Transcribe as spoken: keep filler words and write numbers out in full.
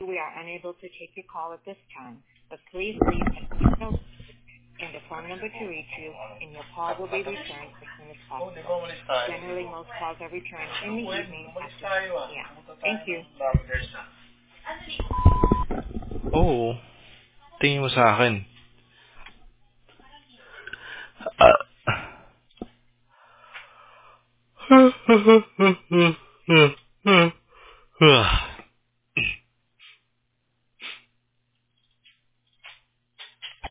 we are unable to take your call at this time, but please leave an email and a phone number to reach you, and your call will be returned as soon as possible. Generally, most calls are returned in the evening after six p.m. Thank you. Oo. Tingin mo sa akin. Ah.